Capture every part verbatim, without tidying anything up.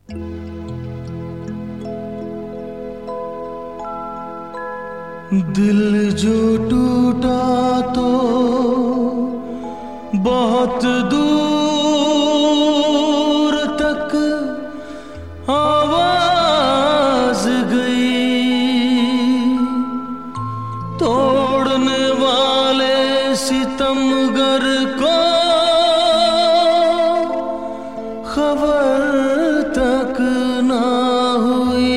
दिल जो टूटा तो बहुत दूर तक आवाज गई, तोड़ने वाले सितमगर को खबर तक ना हुई।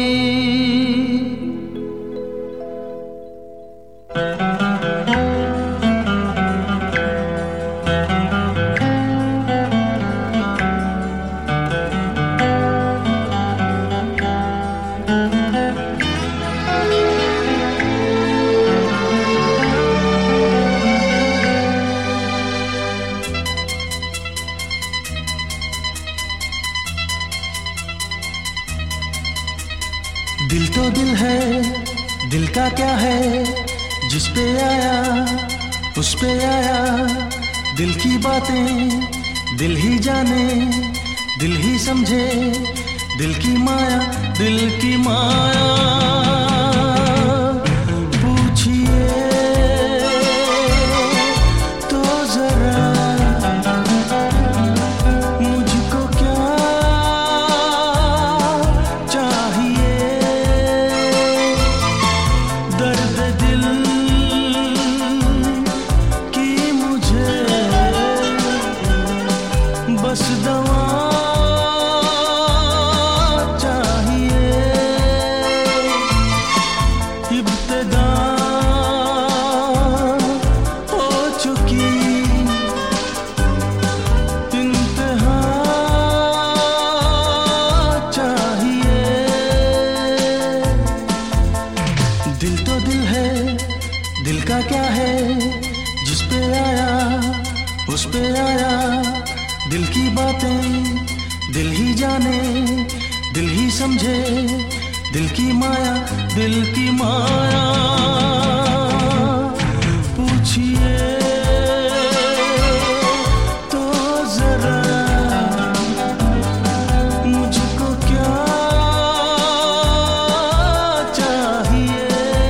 दिल तो दिल है, दिल का क्या है, जिस पे आया उस पे आया। दिल की बातें दिल ही जाने, दिल ही समझे, दिल की माया, दिल की माया। बस दवा चाहिए, इब्तिदा हो चुकी, इंतहा चाहिए। दिल तो दिल है, दिल का क्या है, जिस पे आया उस पे आया। दिल की बातें दिल ही जाने, दिल ही समझे, दिल की माया, दिल की माया। पूछिए तो जरा मुझको क्या चाहिए।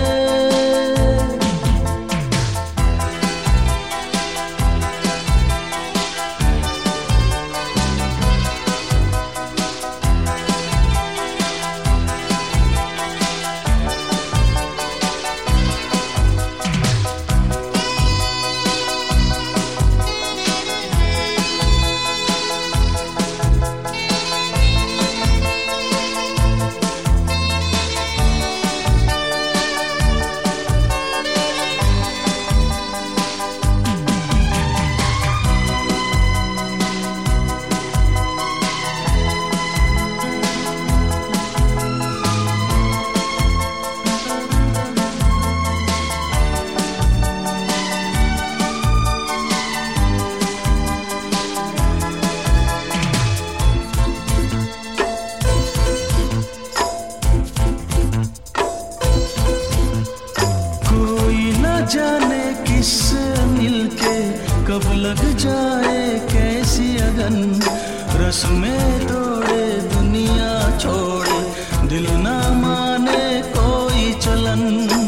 जाने किससे मिलके कब लग जाए कैसी अगन, रस्में तोड़े दुनिया छोड़े, दिल ना माने कोई चलन।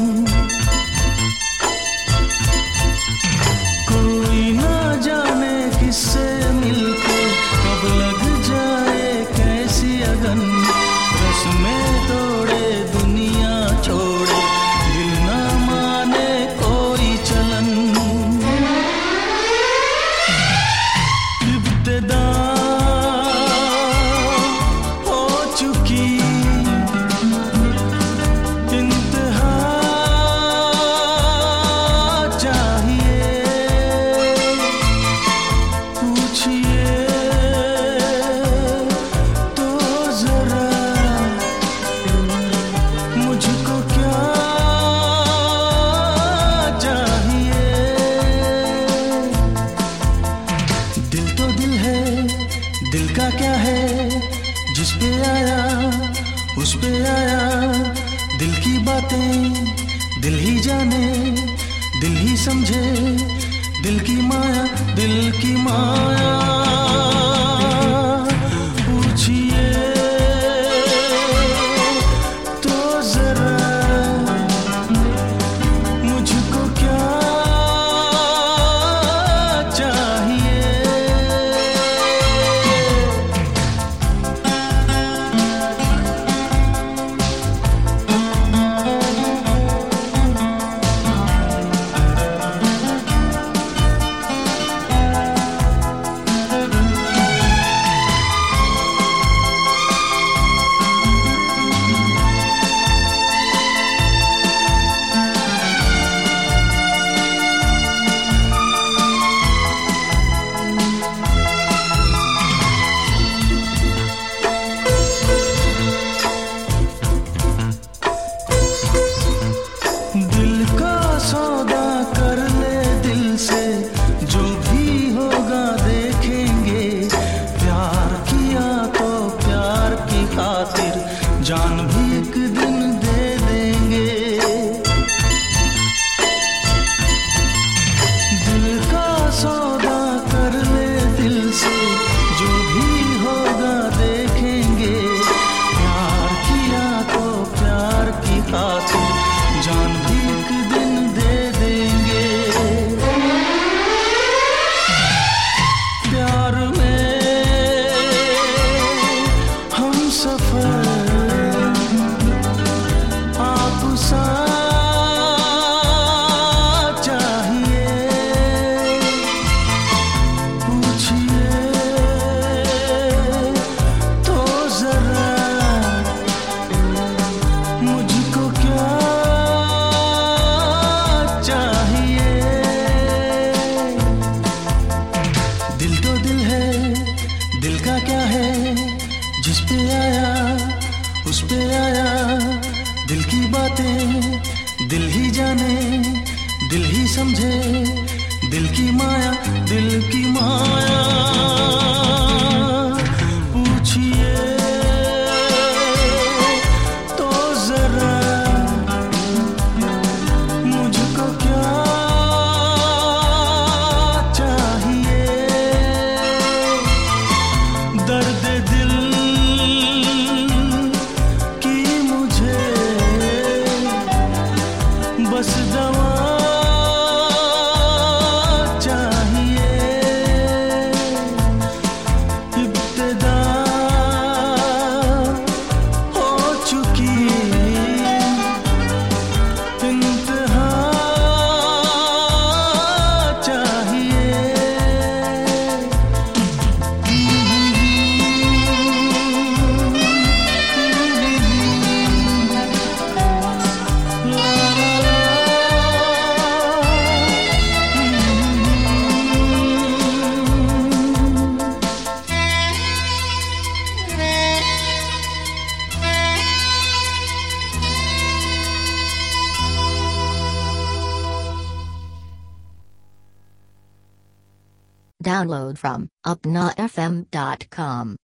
कोई ना जाने किससे मिलके कब लग जाए कैसी अगन, रस्में तोड़े दुनिया छोड़े, दिल ना माने कोई चलन। इब्तिदा हो चुकी, इंतहा चाहिए। पूछिए तो जरा मुझको क्या दिल का क्या है, जिस पे आया उस पे आया। दिल की बातें दिल ही जाने, दिल ही समझे, दिल की माया, दिल की माया। पूछिए जान भी एक दिन दे देंगे। दिल का सौदा कर ले दिल से, जो भी होगा देखेंगे। प्यार किया तो प्यार की खातिर जान भी एक दिन दे देंगे। प्यार में हम सफर आप सा चाहिए। पूछिए तो जरा मुझको क्या चाहिए। दिल तो दिल है, दिल का क्या है, जिस पे आया उस पे आया। दिल की बातें दिल ही जाने, दिल ही समझे। दिल की माया, दिल की माया। पूछिए तो जरा मुझको क्या चाहिए। दर्द दिल की मुझे बस दवा चाहिए। इब्तिदा हो चुकी, इंतहा चाहिए। Download from upna f m dot com.